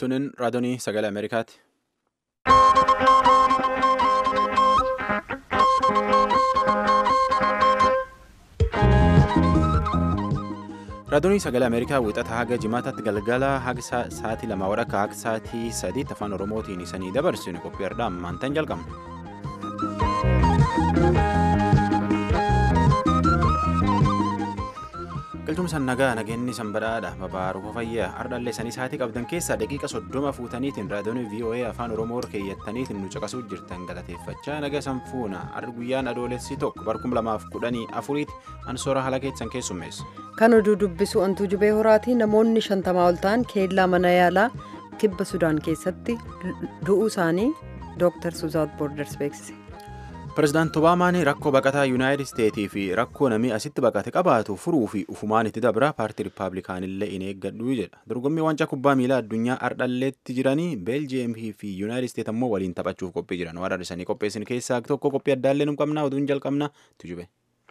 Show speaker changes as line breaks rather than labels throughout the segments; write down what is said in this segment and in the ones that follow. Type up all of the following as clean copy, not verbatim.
Tunin raadiyoo sagalee Ameerikaati. Raadiyoo sagalee Ameerikaa wixata haga jimaataatti galgala haga sa'aatii 2 wadhakka haga sa'aatii 3 afaan Oromootiin isanii dabarsinu qophiirraa ammaantan jalqabna. Qilxumsaan nagaa nageenni sanbadhaadha babaaruuf fayyaa ardaallee sanii sa'aatii qabdan keessaa daqiiqa 30 fuutaniitiin raadiyoon VOA afaan Oromoo keeyyattaniitiin nu caqasuu jirtan galateeffachaa naga sanfuuna guyyaan adoolessi tokko bar 2014 ansoora haala keessan keessummeessa.
Kan oduu dubbisu Antuu Jubee Horaatii namoonni 50 ol ta'an keellaa mana yaalaa kibba Sudaan keessatti du'uu isaanii Dr. Suzaat Borders beeksise.
Pireezidaanti Obaamaan rakkoo baqataa Yuunaayitid Isteetii fi rakkoo namni asitti baqate qabaatu furuu fi ufumaan itti dabra paartii Rippaabilikaanillee in eeggadhu jedha. Dorgommii waancaa kubbaa miilaa addunyaa ardhalleetti jiranii Beeljiyeemii fi Yuunaayitid Isteet ammoo waliin taphachuuf qophii jiran. Warra isanii qopheessin keessaa tokko qophii addaallee nu qabna oduun jalqabna tujube.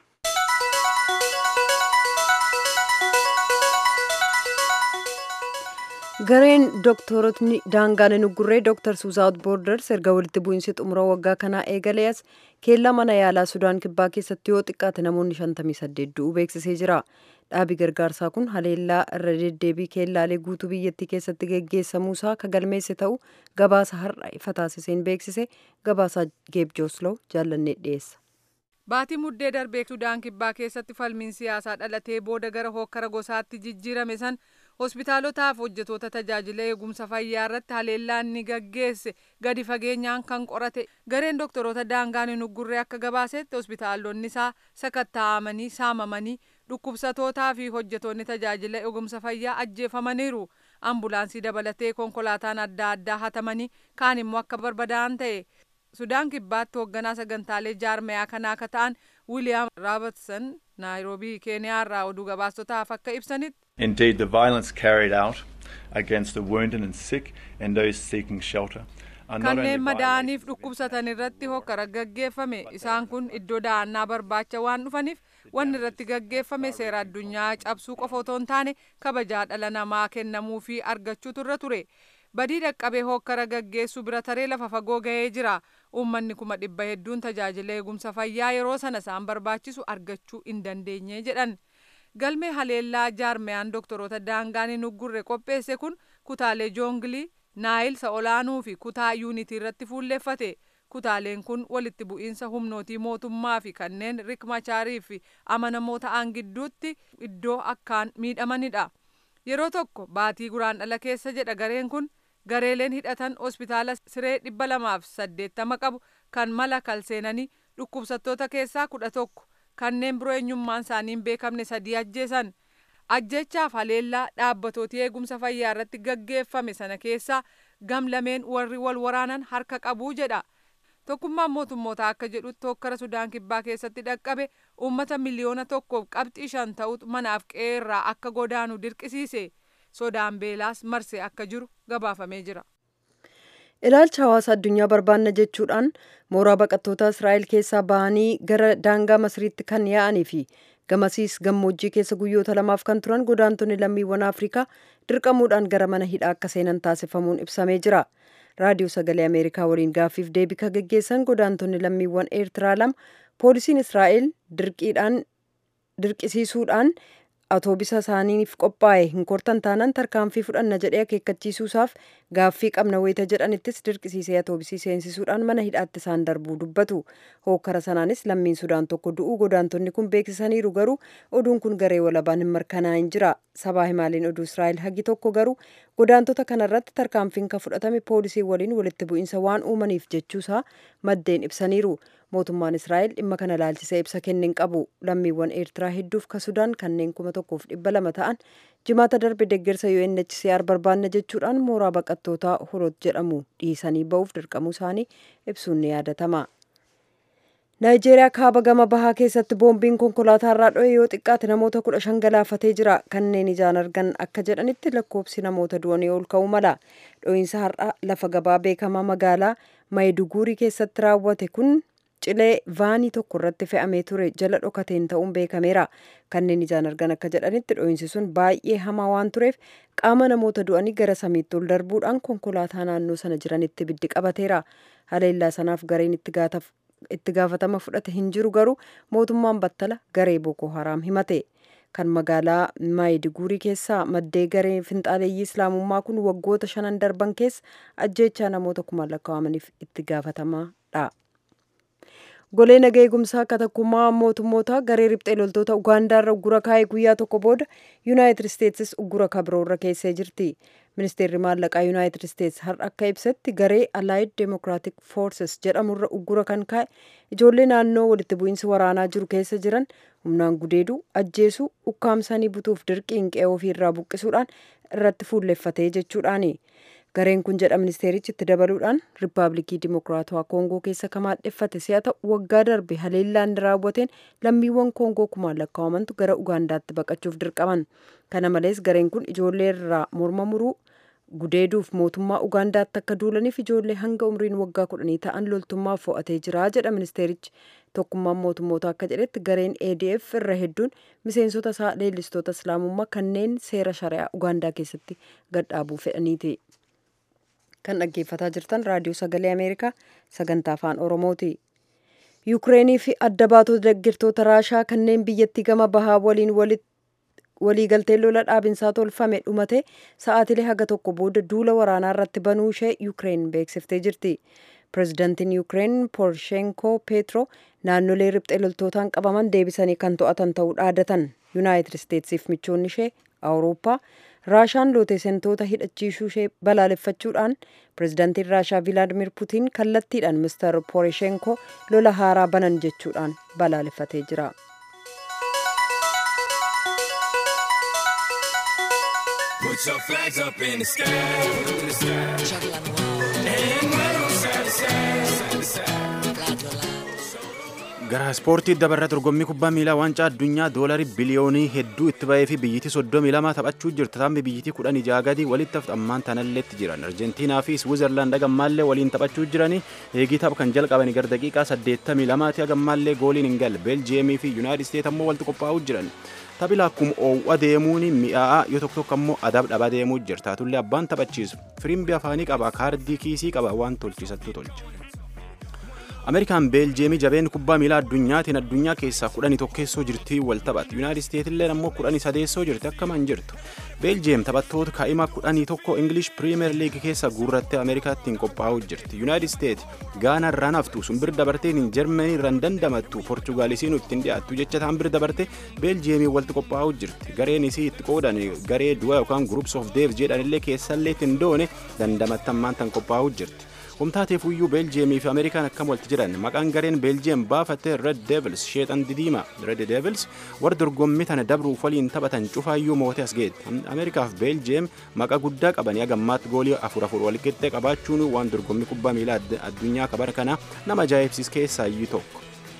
Gareen dooktorotni daangaan hin uggurree Dr. Suzaat Borders erga walitti bu'iinsi xumura waggaa kanaa eegalees keellaa mana yaalaa Sudaan kibbaa keessatti yoo xiqqaate namoonni 58 du'uu beeksisee jira. Dhaabi gargaarsaa kun haleellaa irra deddeebii keellaalee guutuu biyyattii keessatti geggeessamuusaa ka galmeesse ta'u gabaasa har'a ifa taasiseen beeksise gabaasaa Geeb Joosloo jaallannee dhiyeessa.
Baatii muddee darbee Sudaan kibbaa keessatti falmiin siyaasaa dhalatee booda gara hokkara gosaatti jijjiirame san hospitaalotaaf hojjetoota tajaajila eegumsa fayyaa irratti haleellaan ni gaggeesse gadi fageenyaan kan qorate gareen doktoroota daangaan hin uggurree akka gabaasetti hospitaalonni isaa sakatta'amanii saamamanii dhukkubsatootaa fi hojjetoonni tajaajila eegumsa fayyaa ajjeefamaniiru. Ambulaansii dabalatee konkolaataan adda addaa hatamanii kaan immoo akka barbadaa'an ta'e. Sudaan kibbaatti hoogganaa sagantaalee jaarmayaa kanaa akka ta'an Wiiliyaam Raabatsan Naayiroobii Keeniyaa irraa oduu gabaastotaaf akka ibsanitti.
Indeed, the violence carried out against the wounded and sick and those seeking shelter.
Kanneen madaa'aniif dhukkubsatan irratti hokkara gaggeeffame isaan kun iddoo da'annaa barbaacha waan dhufaniif wanni irratti gaggeeffame seera addunyaa cabsuu qofa otoo hin taane kabajaa dhala namaa kennamuu fi argachuutu irra ture. Badii dhaqqabee hokkara gaggeessu bira taree lafa fagoo ga'ee jira. Uummanni 100,000 hedduun tajaajila eegumsa fayyaa yeroo sana isaan barbaachisu argachuu hin dandeenye jedhan. Galmee haleellaa jaarmayaan doktoroota daangaan hin uggurre qopheesse kun kutaalee joongilii, naayil isa olaanuu fi kutaa yuunitii irratti fuulleeffate. Kutaaleen kun walitti bu'iinsa humnootii mootummaa fi kanneen Riek Machaarii fi amanamoo ta'an gidduutti iddoo akkaan miidhamanidha. Yeroo tokko baatii guraandhala keessa jedha gareen kun gareeleen hidhatan hospitaala siree 280 qabu kan mala kalseenanii dhukkubsattoota keessaa 11 kanneen biroo eenyummaan isaanii hin beekamne 3 ajjeesan. Ajjechaaf haleellaa dhaabbatooti eegumsa fayyaa irratti gaggeeffame sana keessaa gamlameen warri wal waraanan harka qabuu jedha. Tokkummaan mootummootaa akka jedhutti hokkara Sudaan kibbaa keessatti dhaqqabe uummata miliyoona 1.5 ta'utu manaaf qe'ee irraa akka godaanu dirqisiise. Sodaan beelaas marsee akka jiru gabaafamee jira.
Ilaalcha hawaasa addunyaa barbaanna jechuudhaan mooraa baqattoota Israa'el keessaa bahanii gara daangaa Masriitti kan yaa'anii fi gamasiis gammoojjii keessa guyyoota 2 kan turan godaantonni lammiiwwan Afrikaa dirqamuudhaan gara mana hidhaa akka seenan taasifamuun ibsamee jira. Raadiyoo sagalee Ameerikaa waliin gaaffiif deebii kan gaggeessan godaantonni lammiiwwan Eertiraa 2 poolisiin Israa'el dirqisiisuudhaan atoobisa isaaniif qophaa'e hin kortan taanaan tarkaanfii fudhanna jedhee akeekkachiisuusaaf gaaffii qabna wayita jedhanittis dirqisiisee atoobisii seensisuudhaan mana hidhaatti isaan darbuu dubbatu. Hokkara sanaanis lammiin Sudaan tokko du'uu godaantonni kun beeksisaniiru garuu oduun kun garee walabaan hin mirkanaa'in jira. Sabaa himaaliin oduu Israa'el hagi tokko garuu godaantota kanarratti tarkaanfiin kan fudhatame poolisii waliin walitti bu'iinsa waan uumaniif jechuusaa maddeen ibsaniiru. Mootummaan Israa'el dhimma kana ilaalchisee ibsa kenneen qabu. Lammiiwwan Eertiraa hedduuf ka Sudaan kanneen 1,200 ta'an jimaata darbe deeggarsa UNHCR barbaanna jechuudhaan mooraa baqattootaa Horot jedhamu dhiisanii ba'uuf dirqamuu isaanii ibsuun ni yaadatama. Naayijeeriyaa kaaba gama bahaa keessatti boombiin konkolaataa irraa dho'e yoo xiqqaate namoota 15 galaafatee jira. Kanneen ijaan argan akka jedhanitti lakkoofsi namoota du'anii ol ka'uu mala. Dho'iinsa har'a lafa gabaa beekamaa magaalaa Mayiduguurii keessatti raawwate kun cilee vaanii tokko irratti fe'amee ture jala dhokateen ta'uun beekameera. Kanneen ijaan argan akka jedhanitti dho'iinsi sun baay'ee hamaa waan tureef qaama namoota du'anii gara samiitti ol darbuudhaan konkolaataa naannoo sana jiranitti ibiddi qabateera. Haleellaa sanaaf gareen itti gaafatama fudhate hin jiru garuu mootummaan battala garee Boko Haram himate. Kan magaalaa Maayidiguurii keessaa maddee garee finxaaleeyyii Islaamummaa kun waggoota 5 darban keessa ajjeechaa namoota 1,000 lakkaa'amaniif itti gaafatamadha. Golee nagaa eegumsaa akka tokkummaa mootummoota garee riphxee loltoota Ugaandaarra uggura kaa'ee guyyaa tokko booda Yuunaayitid Isteetsis uggura kabroorra keessee jirti. Ministeerri maallaqaa Yuunaayitid Isteets har'a akka ibsetti garee Allied Democratic Forces jedhamurra uggura kan kaa'e ijoollee naannoo walitti bu'iinsi waraanaa jiru keessa jiran humnaan gudeeduu, ajjeesuu, ukkaamsanii butuuf dirqiin qe'ee ofiirraa buqqisuudhaan irratti fuulleffatee jechuudhaani. Gareen kun jedha ministeerichi itti dabaluudhaan Riippaabilikii Dimokiraatawaa Koongoo keessa kamaadheffate si'a ta'u waggaa darbe haleellaan raawwateen lammiiwwan Koongoo 1,000 lakkaa'amantu gara Ugaandaatti baqachuuf dirqaman. Kana malees gareen kun ijoollee irraa morma muruu gudeeduuf mootummaa Ugaandaatti akka duulaniif ijoollee hanga umriin waggaa 10 ta'an loltummaaf fo'atee jira jedha ministeerichi. Tokkummaan mootummoota akka jedhetti gareen ADF irra hedduun miseensota isaa leellistoota Islaamummaa kanneen seera shari'aa Ugaandaa keessatti gadhaabuu fedhaniiti. Kan dhaggeeffataa jirtan raadiyoo sagalee Ameerikaa sagantaa afaan Oromooti. Yuukireenii fi adda baatota deeggartoota Raashaa kanneen biyyattii gama bahaa waliin waliigaltee lola dhaabinsaa tolfame dhumate sa'aatilee haga tokko booda duula waraanaa irratti banuu ishee Yuukireen beeksiftee jirti. Pireezidantiin Yuukireen Poroshenko Peetro naannolee riphxee loltootaan qabaman deebisanii kan to'atan ta'uu dhaadatan. Yuunaayitid Isteetsiif michoonni ishee Awurooppaa Raashaan lootesentoota hidhachiisuu ishee balaaleffachuudhaan pireezidantiin Raashaa Vilaadimir Puutiin kallattiidhaan Mr. Poroshenko lola haaraa banan jechuudhaan balaaleffatee jira.
Put your flags up in the sky, in the sky. And wave side to side, side to side.
Gara ispoortii dabarra dorgommii kubbaa miilaa waancaa addunyaa doolarii biliyoonii hedduu itti ba'ee fi biyyittii 32 taphachuu jirtu taphni biyyittii 16 gadi walitti ammaan tanalleetti jiran Arjentiinaa fi Switzerland agammaallee waliin taphachuu jiranii eegii tapha kan jalqabanii gara daqiiqaa 82 agammaallee gooliin hin galle Beeljiyeemii fi Yuunaayitid Isteet ammoo walitti qophaa'uu jiran. Taphi akkuma oowwa deemuun mi'aa'aa yoo tokko tokko ammoo adab dhabaa deemuu jirta. Tullee abbaan taphachiisu firimbi afaanii qaba kaardii kiisii qaba waan tolchisattu tolcha. Ameerikaan Beeljiyeemii jabeen kubbaa miilaa addunyaatiin addunyaa keessaa 11 jirti wal taphatti. Yuunaayitid Isteet illee ammoo 13 jirti akkaman jirtu. Beeljiyeem taphattoota kaa'ima 11 English Premier League keessa guurrattee Ameerikaattiin qophaa'uu jirti. Yuunaayitid Isteet Gaana irraan haftu sun bir dabarteen Jarmanii irraan dandamattu Portugaalisiin ittiin dhiyaattu jecha taan bir dabarte Beeljiyeemii walitti qophaa'uu jirti. Gareen isii itti qoodan garee du'a yookaan Groups of Death jedhanillee keessallee ittiin doone dandamattammaan tan qophaa'uu jirti. Humtaateef iyyuu Beeljiyeemii fi Ameerikaan akkam walitti jiran maqaan gareen Beeljiyeem baafatte Red Devils sheexan didiima Red Devils warra dorgommii tana dabruuf waliin taphatan cufaayyuu mootee as geette. Ameerikaaf Beeljiyeem maqaa guddaa qabanii agammaatti goolii 4-4 wal qixxee qabaachuun waan dorgommii kubbaa miilaa addunyaa kabar kana nama ajaa'ibsiis keessaa iyyuu tokko.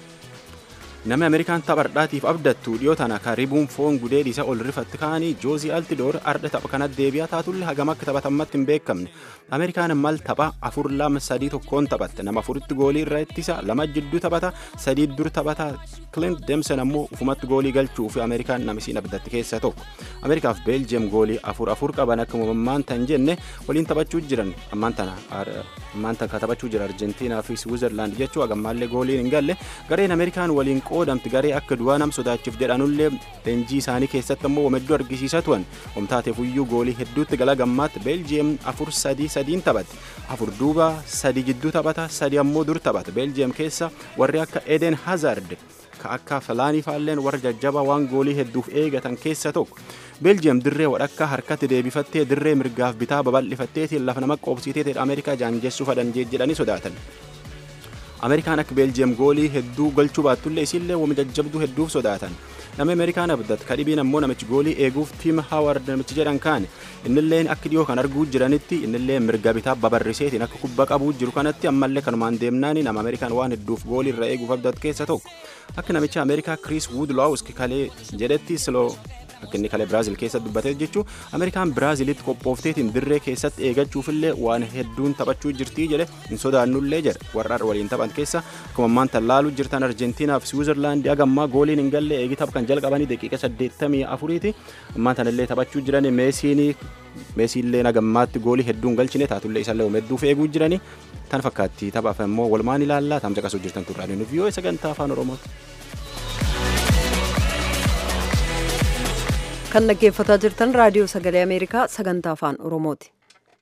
Namni Ameerikaan taphardhaatiif abdattu dhiyoo tana karibuun foon gudee isa ol rifatti kaanii Joozii Altidoor arda tapha kanatti deebi'aa taatullee hagam akka taphatammatti hin beekamne. Ameerikaan mal tapha 4-2-3-1 taphatte nama 4tti goolii irra ittisa 2 jidduu taphata 3 dur taphata Clint Dempsey ammoo ufumatti goolii galchuu fi Ameerikaan namisiin abdatti keessaa tokko. Ameerikaaf Beeljiyeem goolii 4-4 qaban akkuma ammaan tan jenne waliin taphachuu jiran ammaan tan taphachuu jira Arjentiinaa fi Switzerland jechuu agammaallee gooliin hin galle gareen Ameerikaan waliin qoodamti garee akka du'aa nam sodaachuuf jedhanullee leenjii isaanii keessatti ammoo wamedduu argisiisaa turan. Homtaateef iyyuu goolii hedduutti gala gammaatti Beeljiyeem 4-3-3 taphatti. 4 duuba 3 jidduu taphata 3 ammoo dur taphata. Beeljiyeem keessa warri akka Eden Hazard akka Falaanii faalleen warra jajjabaa waan goolii hedduuf eegatan keessa tokko. Beeljiyeem dirree wadhakkaa harkatti deebifattee dirree mirgaaf bitaa babal'ifatteetiin lafa nama qoobsiiteetiin Ameerikaa jaanjessuu fadhan jedhanii sodaatan. Ameerikaan akka Beeljiyeem goolii hedduu galchuu baattullee isillee wami jajjabduu hedduuf sodaatan. Namni Ameerikaan abdat kadhibiin ammoo namichi goolii eeguuf Tim Howard namichi jedhan kaane innilleen akka dhiyoo kan arguu jiranitti innillee mirga bitaa babarriseetiin akka kubba qabuu jiru kanatti ammallee kanumaan deemnaani nama Ameerikaan waan hedduuf goolii irra eeguuf abdat keessa tokko. Akka namicha Ameerikaa Chris Woodlowski kalee jedhetti akka inni kalee Biraazil keessatti dubbatee jechuun Ameerikaan Biraazilitti qophoofteetiin dirree keessatti eeggachuufillee waan hedduun taphachuu jirtii jedhe hin sodaannullee jedha warra waliin taphan keessa akkuma ammaan tallaaluu jirtan Arjentiinaa fi Swiizerlaandii hagammaa gooliin hin galle eegi tapha kan jalqabanii daqiiqa 84ti ammaan tanallee taphachuu jiran meesiillee nagammaatti goolii hedduun galchine taatullee isallee hedduuf eeguu jiranii tan fakkaatti taphaaf immoo walumaan ilaallaa tamsa qasuu jirtan turraadhaan viiyoo sagantaa afaan Oromooti.
Kan dhaggeeffataa jirtan raadiyoo sagalee Ameerikaa sagantaa afaan Oromooti.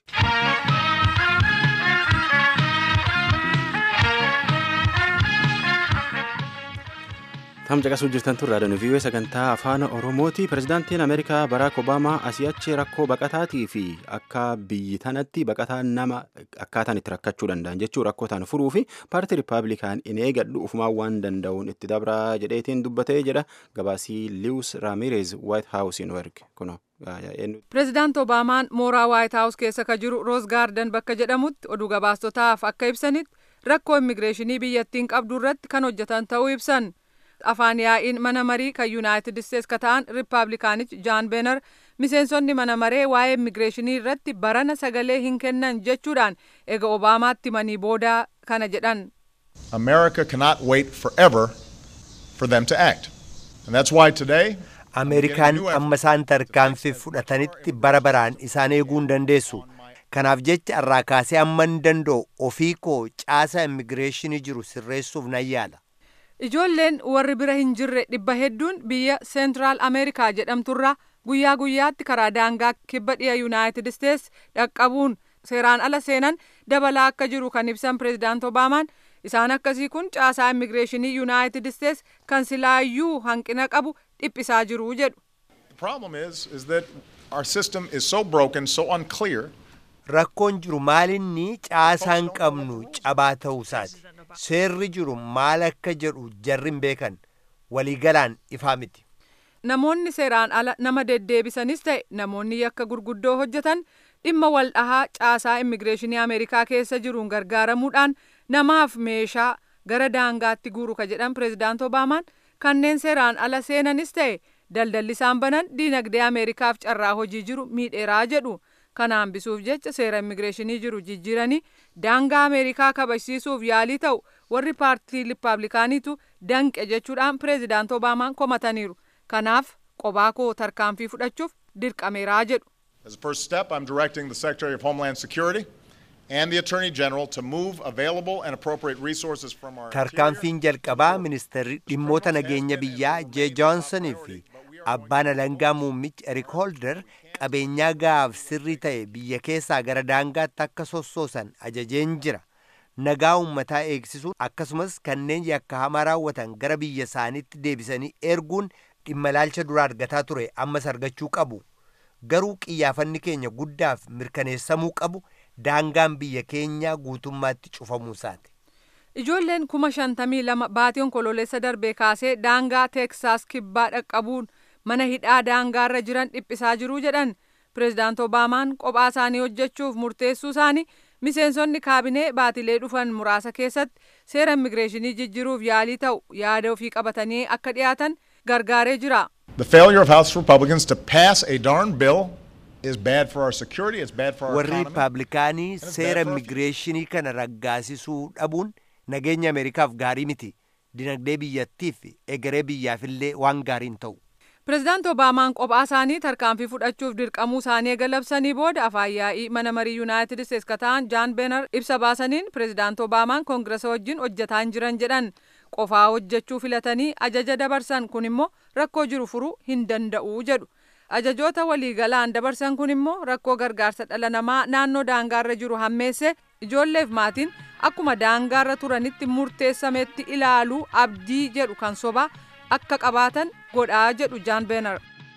Tamsa qasuu jirtan turraadhaan viiyoo sagantaa afaan Oromooti. Pirezidaantiin Ameerikaa Baraak Obaamaa asii achi rakkoo baqataatii fi akka biyyi tanatti baqataa nama akkaataan itti rakkachuu danda'an jechuu rakkootaan furuu fi paartii Rippaabilikaan in eegadhu ufumaan waan danda'uun itti dabraa jedheetiin dubbatee jedha gabaasii Liwus Raamirez White House in erge kuno.
Pirezidaant Obaamaan mooraa White House keessa ka jiru Roos Gaarden bakka jedhamutti oduu gabaastotaaf akka ibsanitti rakkoo immigireeshinii biyyattiin qabdu irratti kan hojjetan ta'uu ibsan. Afaan yaa'iin mana marii kan Yuunaayitid Isteets ka ta'an Rippaabilikaanichi Jaan Beenar miseensonni mana maree waa'ee immigireeshinii irratti barana sagalee hin kennan jechuudhaan eega Obaamaatti himanii booda kana jedhan.
America cannot wait forever for them to act. And that's why today
Ameerikaan amma isaan tarkaanfii fudhatanitti bara baraan isaan eeguu hin dandeessu. Kanaaf jecha irraa kaasee amma hin danda'u ofii koo caasaa immigireeshinii jiru sirreessuuf nan yaala.
Ijoolleen warri bira hin jirre dhibba hedduun biyya Seentiraal Ameerikaa jedhamturraa guyyaa guyyaatti karaa daangaa kibba dhiya Yuunaayitid Isteets dhaqqabuun seeraan ala seenan dabalaa akka jiru kan ibsan Pireezidaant Obaamaan isaan akkasii kun caasaa immigireeshinii Yuunaayitid Isteets kan silaayyuu hanqina qabu dhiphisaa jiru jedhu.
The problem is that our system is so broken, so unclear.
Rakkoon jiru maalinni caasaan qabnu cabaa ta'uusaati. Seerri jiru maal akka jedhu jarri hin beekan waliigalaan ifaa miti.
Namoonni seeraan ala nama deddeebisanis ta'e namoonni yakka gurguddoo hojjetan dhimma wal dhahaa caasaa immigireeshinii Ameerikaa keessa jiruun gargaaramuudhaan namaaf meeshaa gara daangaatti guuru ka jedhan Pireezidaant Obaamaan kanneen seeraan ala seenanis ta'e daldalli isaan banan diinagdee Ameerikaaf carraa hojii jiru miidheeraa jedhu. Kana hambisuuf jecha seera immigireeshinii jiru jijjiiranii daangaa Ameerikaa kabachiisuuf yaalii ta'u warri paartii Rippaabilikaaniitu danqe jechuudhaan Pireezidaant Obaamaan komataniiru. Kanaaf qobaa koo tarkaanfii fudhachuuf dirqameeraa jedhu.
As a first step, I'm directing the Secretary of Homeland Security and the Attorney General to move available and appropriate resources from our
Tarkaanfiin jalqabaa ministeerri dhimmoota nageenya biyyaa Jee Joonsonii fi abbaan alangaa muummichi Eric Holder qabeenyaa gaaf sirrii ta'e biyya keessaa gara daangaatti akka sossoosan ajajeen jira. Nagaa uummataa eegsisuun akkasumas kanneen yakka hamaa raawwatan gara biyya isaaniitti deebisanii erguun dhimma ilaalcha dura argataa ture ammas argachuu qabu. Garuu qiyyaafanni keenya guddaaf mirkaneessamuu qabu daangaan biyya keenyaa guutummaatti cufamuu isaati.
Ijoolleen 52,000 baatii onkololeessa darbee kaasee daangaa Teeksaas kibbaa dhaqqabuun mana hidhaa daangaarra jiran dhiphisaa jiru jedhan. Pireezidaant Obaamaan kophaa isaanii hojjechuuf murteessuu isaanii miseensonni kaabinee baatilee dhufan muraasa keessatti seera immigireeshinii jijjiiruuf yaalii ta'u yaada ofii qabatanii akka dhiyaatan gargaaree jira.
The failure of House Republicans to pass a darn bill is bad for our security, it's bad for our
warri
economy.
Rippaabilikaanii seera immigireeshinii kana raggaasisuu dhabuun nageenya Ameerikaaf gaarii miti. Dinagdee biyyattiif egeree biyyaafillee waan gaariin ta'u.
Pireezidaant Obaamaan kophaa isaanii tarkaanfii fudhachuuf dirqamuu isaanii eega labsanii booda afaan yaa'ii mana marii Yuunaayitid Isteets ka ta'an Jaan Beenar ibsa baasaniin Pireezidaant Obaamaan Koongiresa wajjin hojjetaa hin jiran jedhan. Qofaa hojjechuu filatanii ajaja dabarsan kun immoo rakkoo jiru furuu hin danda'u jedhu. Ajajoota waliigalaan dabarsan kun immoo rakkoo gargaarsa dhala namaa naannoo daangaarra jiru hammeesse ijoolleef maatiin akkuma daangaarra turanitti murteessametti ilaaluu abdii jedhu kan sobaa akka qabaatan godhaa jedhu Jaan Beenar.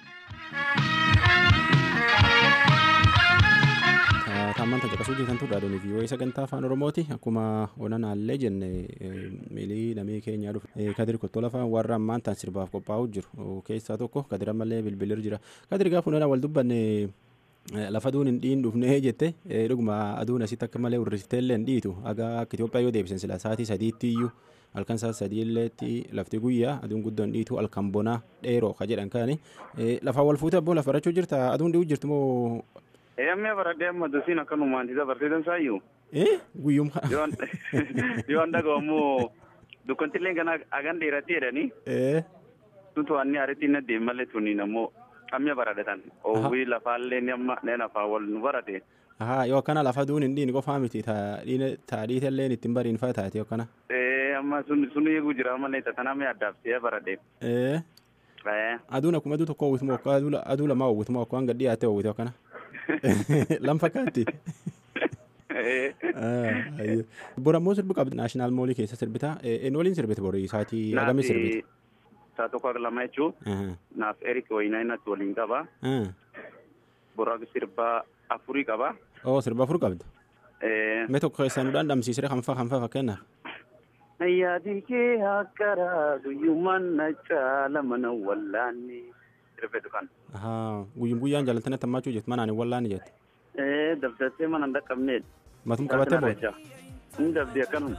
Taamman caqasuu jirtan turraadhaan viiyoo sagantaa afaan Oromooti akkuma onanaallee jenne miilii namii keenyaa dhufe Kadir Kottolafaa warra ammaan tan sirbaaf qophaa'u jiru keessaa tokko Kadir ammallee bilbilir jira. Kadir gaafa onanaa wal dubbanne lafa aduun hin dhiin dhufnee jette dhuguma aduun asitti akka malee urristee illee hin dhiitu akka Itoophiyaa yoo deebisan sila sa'aatii 3 iyyuu halkan isaa sadiilleetti lafti guyyaa aduun guddoon dhiitu halkan bonaa dheeroo ka jedhan kaani lafaa wal fuutee abboo lafa barachuu jirta aduun dhi'uu jirtu moo
Amma baradhee amma dusiin akkanumaan isa barsiisan saayyuu.
Guyyum
Yoo dhagahamu dukkantillee kana hagan dheeratti jedhanii. Tuntu anni ariitti hin adeemu malee tuni ammoo amma baradatan. Oowwii lafaallee amma lafaa wal nu barate.
Yoo akkana lafa duun hin dhiini qofaa miti taadhiitallee ittiin bariin fa'aa taate yoo akkana.
Amma sun eeguu jira malee tatanamee addaabsee baradee.
Aduun akkuma aduu tokko hawwituma akka aduu lamaa hawwituma akka hanga dhiyaate hawwite akkana. Lam fakkaatti. Borammoo sirbi qabdi naashinaal moolii keessa sirbita. Waliin sirbite borii isaatii hagamii sirbite.
Saa tokko lama jechuun naaf Erik Wayinaayinatti waliin qaba. Boraa sirba afurii qaba.
Sirba afur qabdi. Mee tokko keessaa nu dhandhamsiisire kanfaa fakkeenyaaf.
Yaadi kee akkara guyyummaan na caala mana wallaanni sirbeetu kan.
Guyyaan jaalatanii hammaachuu jettu manaan hin wallaanni jette.
Dabdattee mana hin dhaqqabneedha.
Matum qabattee booda.
Hin dabdi akkanuma.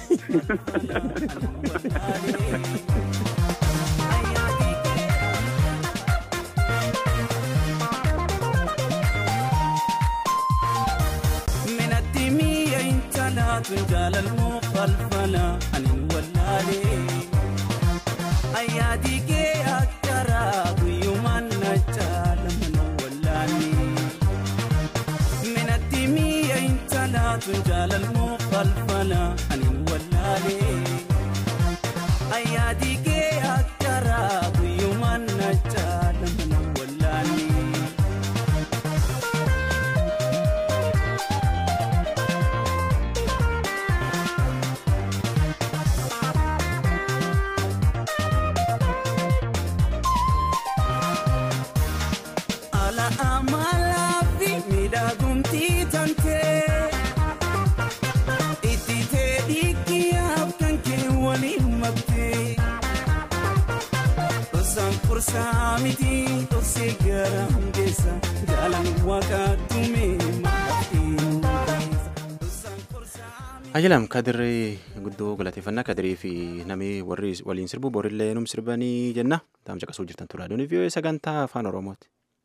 تنجال المخلفنا عن الولالي أياديك أكترى ويومان نجال من الولالي من الدمية انت لا تنجال المخلفنا عن الولالي أياديك أكترى ويومان نجال من الولالي Samiti osigara ngesa jalan wakatume
Ajalam Kadirri guddoo galateeffannaa Kadirii fi namni warri waliin sirbu borillee num sirbanii jenna. Taamsa qasuu jirtan tura aduun fi sagantaa afaan Oromooti.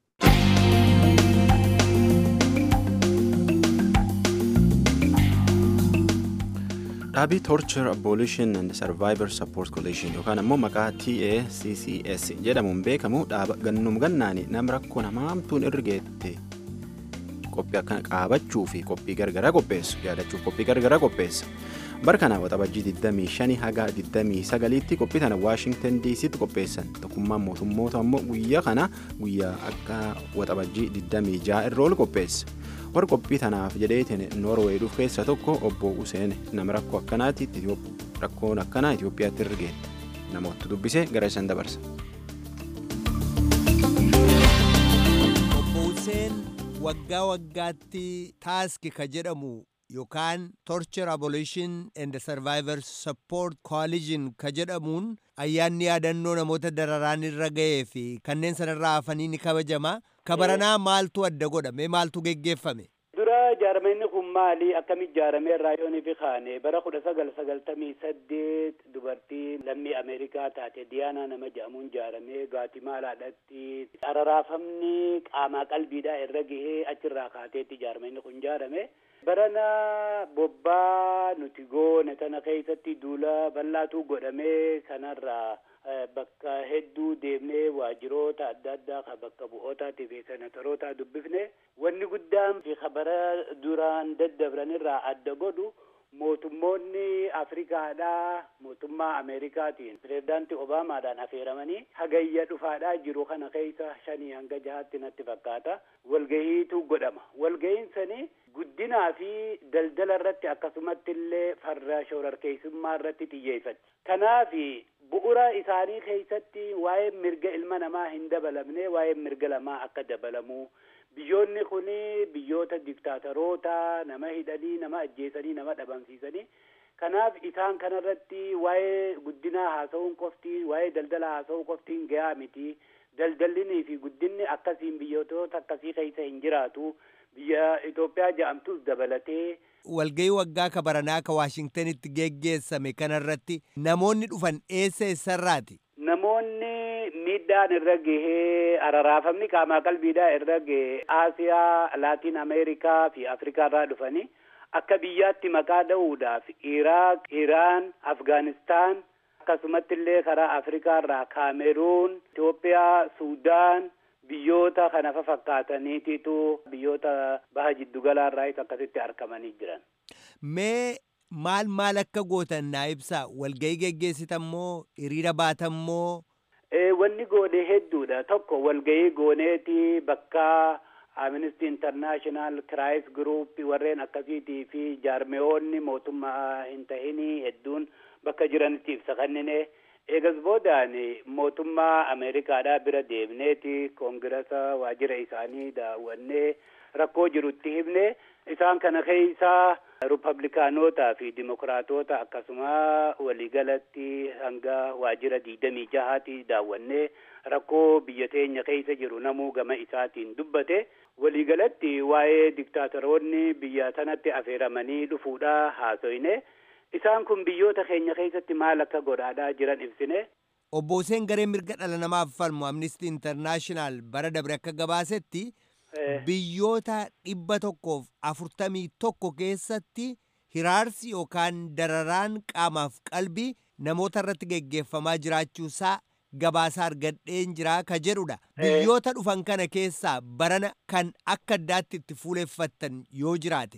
Dhaabii Torture Abolition and Survivor Support Coalition yookaan ammoo maqaa TACCS jedhamuun beekamu dhaaba gannum gannaani nama rakkoo namaamtuun irgeette qophii akkana qaabachuu fi qophii gargaraa qopheessu yaadachuuf qophii gargaraa qopheessa. Bara kana waxabajjii 25 haga 29tti qophii tana Washington DC'tti qopheessan. Tokkummaan mootummoota ammoo guyyaa kana guyyaa akka waxabajjii 26 irra ol qopheessa. Warra qophii tanaaf jedheetiin Noorweey dhuuf keessa tokko obbo Useen nama rakkoo akkanaatti rakkoon akkanaa Itoophiyaatti irgeette namoota dubbisee gara isaan dabarsa.
Obbo Useen waggaa waggaatti taaski ka jedhamu yookaan Torture Abolition and Survivor Support Coalition ka jedhamuun ayyaanni yaadannoo namoota dararaan irra ga'ee fi kanneen sanarraa hafanii ni kabajama. Kabaranaa maaltu adda godhame maaltu geggeeffame?
Dura jaarmeenni kun maali akkamitti ijaaramee raayoonii fi kaane bara 1998 dubartii lammii Ameerikaa taate Diyaanaa nama jedhamuun ijaaramee Gaatimaalaadhaatti araraafamni qaamaa qalbiidhaa irra gahee achirraa kaateetti jaarmeenni kun ijaarame. Barana bobbaa nuti goone tana keessatti duula bal'aatu godhamee kanarraa bakka hedduu deemnee waajiroota adda addaa kan bakka bu'ootaatii fi senatoroota dubbifne wanni guddaan fi bara duraan daddabranirraa adda godhu mootummoonni Afrikaadhaa mootummaa Ameerikaatiin pirezidaantii Obaamaadhaan affeeramanii hagayya dhufaadhaa jiru kana keessa 5 hanga 6tti natti fakkaata walgahiitu godhama. Walgahiin sanii guddinaa fi daldala irratti akkasumatti illee farra shororkeessummaa irratti xiyyeeffate. Kanaaf bu'uura isaanii keessatti waa'ee mirga ilma namaa hin dabalamne waa'ee mirga lamaa akka dabalamu. Biyyoonni kun biyyoota diktaatoroota nama hidhanii nama ajjeesanii nama dhabamsiisanii kanaaf isaan kanarratti waa'ee guddinaa haasa'uun qofti waa'ee daldala haasa'uu qoftiin gahaa miti. Daldallinii fi guddinni akkasiin biyyoota akkasii keessa hin jiraatu. Biyya Itoophiyaa jedhamtus dabalatee
walgayii waggaa ka baranaa ka Waashingtanitti geggeessame kanarratti namoonni dhufan eessarraati?
Namoonni miidhaan irra gahee araraafamni qaamaa qalbiidhaa irra gahee Aasiyaa, Laatiin Ameerikaa fi Afrikaa irraa dhufanii akka biyyaatti maqaa dha'uudhaaf Iraaq, Iraan, Afgaanistaan akkasumatti illee karaa Afrikaa irraa Kaameruun, Itoophiyaa, Suudaan biyyoota kana fakkaataniititu biyyoota baha jiddugalaa irraa akkasitti argamanii jiran.
Mee maal akka gootan naa ibsaa? Walgayii geggeessitan moo hiriira baatan moo?
Wanni goone hedduudha. Tokko walgayii gooneeti bakka Amnesty International, Christ Group warreen akkasiitii fi jaarmeewonni mootummaa hin tahinii hedduun bakka jiranitti ibsa kennine. Eegas boodaan mootummaa Ameerikaadhaa bira deemneeti koongirasa waajjira isaanii daawwannee rakkoo jirutti himne. Isaan kana keessaa Ripablikaanotaa fi Dimokiraatota akkasuma waliigalatti hanga waajjira 26tti daawwannee rakkoo biyya teenya keessa jiru namuu gama isaatiin dubbate. Waliigalatti waa'ee diktaatoroonni biyya tanatti affeeramanii dhufuudha haasoyne. Isaan kun biyyoota keenya keessatti maal akka godhaadhaa jiran ibsine.
Obbo Hussein gareen mirga dhala namaaf falmu Amnesty International bara dabre akka gabaasetti biyyoota 141 keessatti hiraarsi yookaan dararaan qaamaaf qalbii namoota irratti geggeeffamaa jiraachuusaa gabaasaa argadheen jira ka jedhudha. Biyyoota dhufan kana keessaa barana kan akka addaatti itti fuuleffattan yoo jiraate.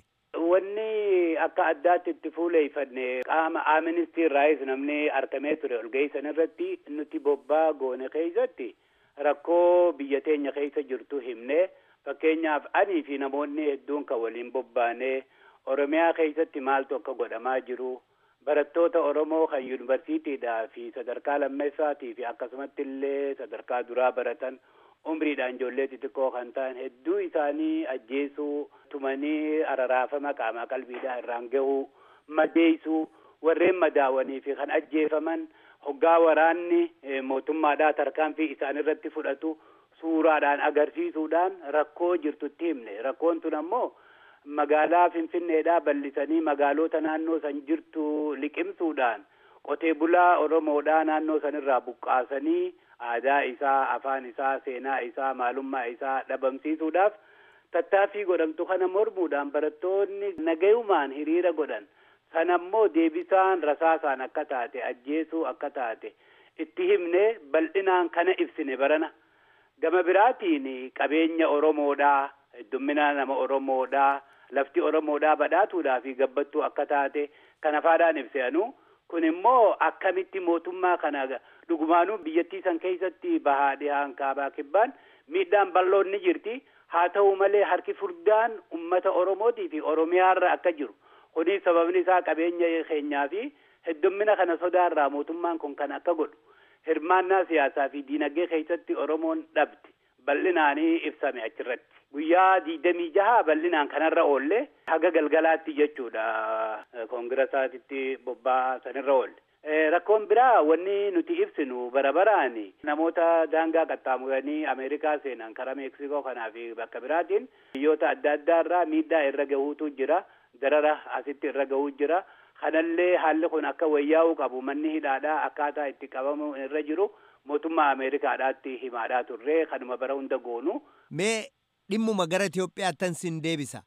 Wanni akka addaatti itti fuuleeffanne qaama Amnesty Rights namni argamee ture walgayii irratti nuti bobbaa goone keessatti rakkoo biyya teenya keessa jirtu himne. Fakkeenyaaf anii fi namoonni hedduun kan waliin bobbaanee Oromiyaa keessatti maaltu akka godhamaa jiru, barattoota Oromoo kan yuunivarsiitiidhaa fi sadarkaa lammeessaatii fi akkasumatti illee sadarkaa duraa baratan umriidhaan ijoollee xixiqqoo kan ta'an hedduu isaanii ajjeesuu, tumanii araraafama qaamaa qalbiidhaa irraan gahuu, madeessuu, warreen madaawanii fi kan ajjeefaman hoggaa waraanni mootummaadhaa tarkaanfii isaan irratti fudhatu suuraadhaan agarsiisuudhaan rakkoo jirtutti himne. Rakkoon tun ammoo magaalaa Finfinneedhaa bal'isanii magaalota naannoo san jirtu liqimsuudhaan qotee bulaa Oromoodhaa naannoo sanirraa buqqaasanii aadaa isaa, afaan isaa, seenaa isaa, maalummaa isaa dhabamsiisuudhaaf tattaaffii godhamtu kana mormuudhaan barattoonni nagayumaan hiriira godhan. San ammoo deebisaan rasaasaan akka taate, ajjeesuu akka taate itti himne bal'inaan kana ibsine barana. Gama biraatiin qabeenya Oromoodhaa, heddumminaa nama Oromoodhaa, lafti Oromoodhaa badhaatuudhaa fi gabbattuu akka taate kana faadhaan ibseenu. Kun immoo akkamitti mootummaa kana dhugumaanuu biyyattii san keessatti bahaa dhihaan kaabaa kibbaan miidhaan bal'oon ni jirti. Haa ta'u malee harki furdaan ummata Oromootii fi Oromiyaarra akka jiru. Kunis sababni isaa qabeenya keenyaa fi heddummina kana sodaarraa mootummaan kun kan akka godhu. Hirmaannaa siyaasaa fi diinagdee keessatti Oromoon dhabde bal'inaanii ibsame achirratti. Guyyaa 26 bal'inaan kanarra oolle haga galgalaatti jechuudha koongirasaatitti bobbaa sanirra oolle. Rakkoon biraa wanni nuti ibsinu bara-baraan namoota daangaa qaxxaamuranii Ameerikaa seenan karaa Meeksikoo kanaa fi bakka biraatiin biyyoota adda addaa irraa miidhaa irra gahuutu jira. Darara asitti irra gahuu jira. Kanallee haalli kun akka wayyaa'uu qabu manni hidhaadhaa akkaataa itti qabamu irra jiru mootummaa Ameerikaadhaatti himaadhaa turre kanuma bara hunda goonu.
Mee dhimmuma gara Itoophiyaattan sin deebisa.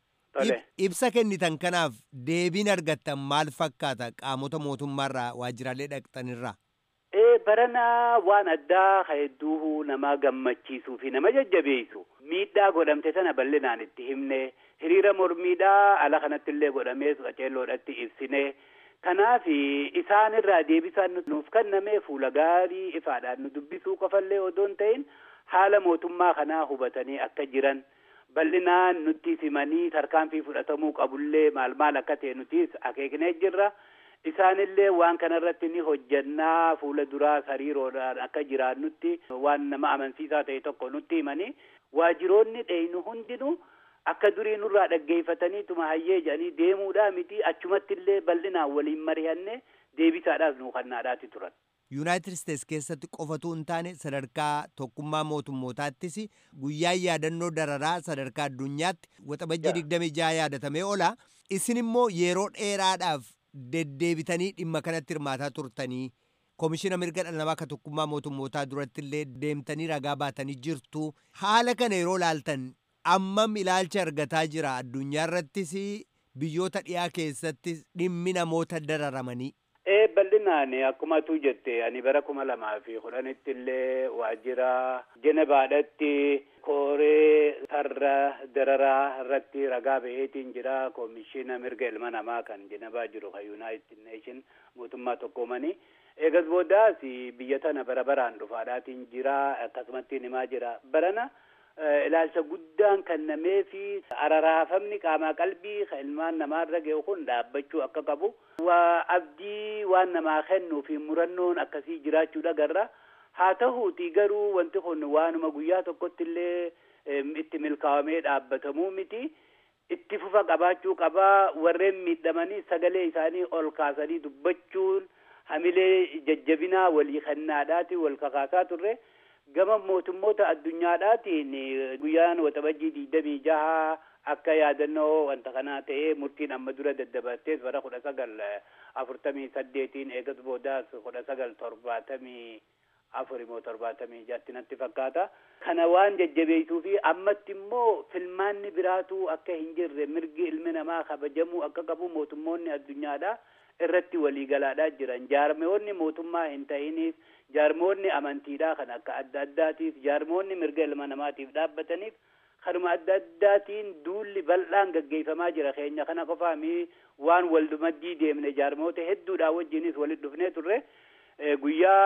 Ibsa kennitan kanaaf deebiin argattan maal fakkaata qaamota mootummaarraa waajjiraalee dhaqxanirraa?
Barana waan addaa hedduu nama gammachiisuu fi nama jajjabeessu miidhaa godhamte sana bal'inaan itti himne. Hiriira mormiidhaa ala kanatti illee godhamee qaceelloodhatti ibsine. Kanaaf isaan irraa deebisaan nuuf kenname fuula gaarii ifaadhaan nu dubbisuu qofallee odoo hin ta'in haala mootummaa kanaa hubatanii akka jiran bal'inaan nutti simanii tarkaanfii fudhatamuu qabullee maal akka ta'e nutis akeeknee jirra. Isaanillee waan kanarratti ni hojjannaa fuula duraa hariiroodhaan akka jiraannutti waan nama amansiisaa ta'e tokko nutti himanii waajjiroonni dheeynu hundinuu akka durii nurraa dhaggeeffataniituma hayyee jedhanii deemuudhaa miti achumatti illee bal'inaan waliin mari'anne deebisaadhaaf nu kannaadhaati turan.
Yuunaayitid Isteets keessatti qofatu hin taane sadarkaa tokkummaa mootummootaattis guyyaan yaadannoo dararaa sadarkaa addunyaatti waxabajjii 26 yaadatamee oola. isin immoo yeroo dheeraadhaaf deddeebitanii dhimma kanatti hirmaataa turtanii koomishina mirga dhala namaa akka tokkummaa mootummootaa duratti illee deemtanii ragaa baatanii jirtu. Haala kana yeroo laaltan ammam ilaalcha argataa jira addunyaa irrattis biyyoota dhiyaa keessatti dhimmi namoota dararamanii?
Bal'inaan akkuma atu jette ani bara 2010 illee waajjira Jenevaadhatti kooree sarara dararaa irratti ragaa baheetiin jira. Koomishina mirga ilma namaa kan Jenevaa jiru kan United Nation mootummaa tokkoomanii. Eegas boodaas biyya tana bara baraan dhufaadhaatiin jira akkasumatti himaa jira. Barana ilaalcha guddaan kennamee fi araraafamni qaamaa qalbii kan ilmaan namaarra ga'u kun dhaabbachuu akka qabu. Abdii waan namaa kennuu fi murannoon akkasii jiraachuudha garra. Haa ta'uuti garuu wanti kun waanuma guyyaa tokkotti illee itti milkaa'amee dhaabbatamuu miti. Itti fufa qabaachuu qabaa. Warreen miidhamanii sagalee isaanii ol kaasanii dubbachuun hamilee jajjabinaa walii kennaadhaati wal kakaasaa turre. Gama mootummoota addunyaadhaatiin guyyaan waxabajjii 26 akka yaadannoo wanta kanaa ta'ee murtiin amma dura daddabartees bara 1948 eegas boodaas 1974 natti fakkaata. Kana waan jajjabeessuu fi ammatti immoo filmaanni biraatu akka hin jirre mirgi ilmi namaa kabajamuu akka qabu mootummoonni addunyaadhaa irratti waliigalaadhaa jiran. Jaarmoonni mootummaa hin ta'iniif jaarmoonni amantiidhaa kan akka adda addaatiif jaarmoonni mirga ilma namaatiif dhaabbataniif kanuma adda addaatiin duulli bal'aan gaggeeffamaa jira. Keenya kana qofaami waan waldumaddii deemne jaarmoota hedduudhaa wajjinis walitti dhufnee turre. Guyyaa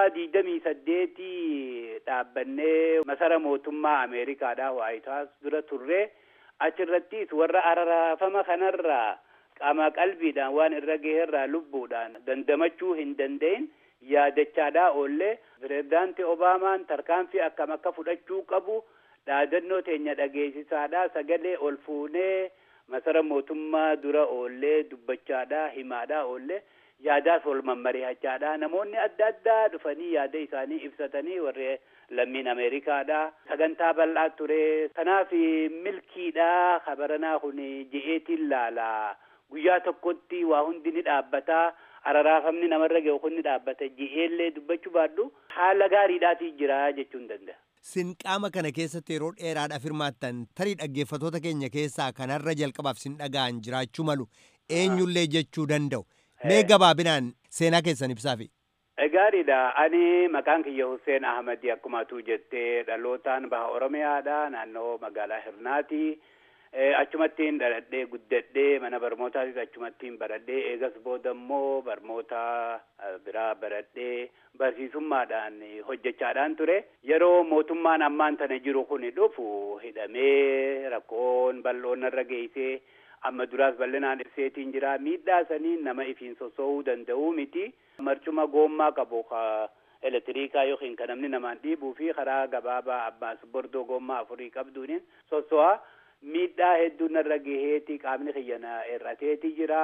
28 dhaabbannee masara mootummaa Ameerikaadhaa White House dura turre. Achirrattis warra araraafama kanarraa qaama qalbiidhaan waan irra gaheerraa lubbuudhaan dandamachuu hin danda'in yaadachaadhaa oollee pirezidaantii Obaamaan tarkaanfii akkam akka fudhachuu qabu dhaadannoo teenya dhageessisaadhaa sagalee ol fuunee masara mootummaa dura oollee dubbachaadhaa himaadhaa oollee yaadaas ol mammari'achaadhaa namoonni adda addaa dhufanii yaada isaanii ibsatanii warri lammiin Ameerikaadhaa sagantaa bal'aa ture. Kanaaf milkiidhaa kabaranaa kun ji'eetiin laalaa. Guyyaa tokkotti waa hundi ni dhaabbataa. Araraafamni namarra ga'u kun ni dhaabbata. Ji'eellee dubbachuu baadhu haala gaariidhaatii jira jechuun danda'a.
Sin qaama kana keessatti yeroo dheeraadhaaf hirmaattan tarii dhaggeeffatoota keenya keessaa kanarra jalqabaaf sin dhaga'an jiraachuu malu eenyullee jechuu danda'u. Mee gabaabinaan seenaa keessan ibsaafi.
Gaariidha. Ani maqaan kiyya Hussein Ahmadi akkuma atuu jettee dhalootaan baha Oromiyaadha naannoo magaalaa Hirnaati. Achumattiin dhaladhee guddadhee mana barnootaatis achumattiin baradhee eegas booda immoo barnoota biraa baradhee barsiisummaadhaan hojjechaadhaan ture. Yeroo mootummaan ammaan tana jiru kun dhufu hidhamee rakkoon bal'oon irra geessee amma duraas bal'inaan ibseetiin jira. Miidhaa sanii nama ifiin sosso'uu danda'uu miti. Marcuma goommaa qabu elektiriikaa yookiin kan namni namaan dhiibuu fi karaa gabaabaa abbaas bordoo goommaa 4 qabduun sosso'aa. Miidhaa hedduun narra gaheeti qaamni kiyyana irrateeti jira.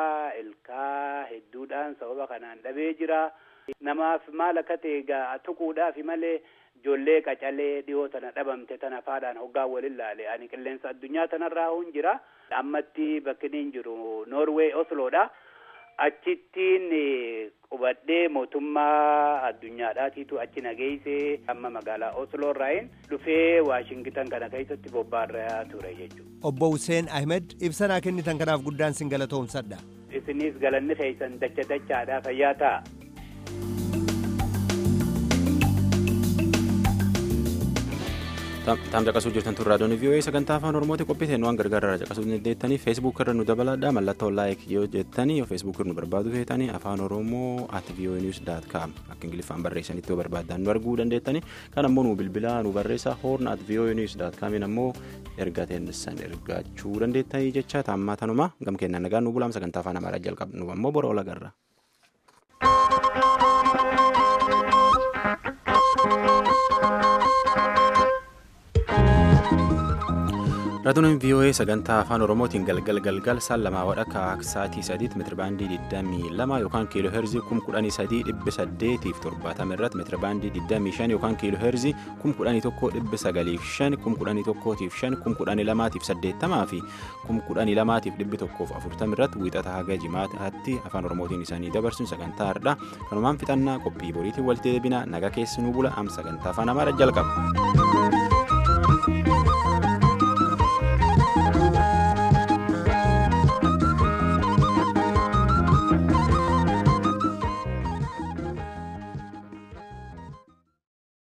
Ilkaa hedduudhaan sababa kanaan dhabee jira. Namaaf maal akka ta'e tuquudhaaf malee ijoollee qacalee dhiyoo tana dhabamte tana faadhaan hoggaa waliin laale. Ani qilleensa addunyaa tanarraa hun jira. Ammatti bakki inni jiru Norway Osloodha. Achittiin qubadhee mootummaa addunyaadhaatiitu achi nageessee amma magaalaa Osloo irraayin dhufee Waashingitan kana keessatti bobbaarraa ture jechuudha.
Obbo Hussein Ahmed ibsanaa kennitan kanaaf guddaan sin galatoomsadha.
Isinis galanni keessan dachaadhaa fayyaa ta'a.
Tam caqasuu jirtan tun raadiyoon VOA sagantaa afaan Oromooti qophiiteen waan gargaarraa caqasuu dandeettanii feesbuuk irra nu dabalaadha mallattoo laayik yoo jettanii yoo feesbuuk irra nu barbaadu feetanii afaan Oromoo @voanews.com akka ingiliffaan barreessanitti yoo barbaadan nu arguu dandeettanii kan ammoo nu bilbilaa nu barreessa horn @voanews.com ammoo ergaa teessan ergaachuu dandeettanii jecha taammaa tanuma gam kennaan nagaan nu bulaam sagantaa afaan Amaaraa jalqabnu ammoo bora ola garra. Raadiyoon VOA sagantaa afaan Oromootiin galgal saan lamaa wadhakka sa'aatii 3 meetirabaandii 22 yookaan kiiloo heerzii 13870 irratti meetirabaandii 25 yookaan kiiloo heerzii 11905 11105 11280 fi 11240 irratti wiixata haga jimaataatti afaan Oromootiin isaanii dabarsuun sagantaa hardhaa kanumaan fixannaa qophii boriitiin walitti deebina naga keessanuu bula am sagantaa afaan Amaaraa jalqaba.